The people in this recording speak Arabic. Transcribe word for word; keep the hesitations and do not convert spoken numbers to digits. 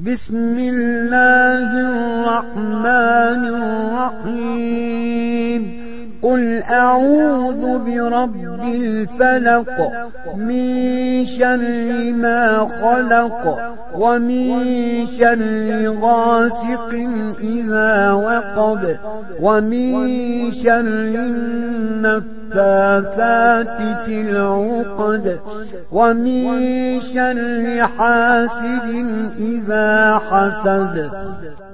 بسم الله الرحمن الرحيم قل أعوذ برب الفلق من شر ما خلق ومن شر غاسق إذا وقب ومن شر النفاثات في العقد ومن شر حاسد إذا حسد.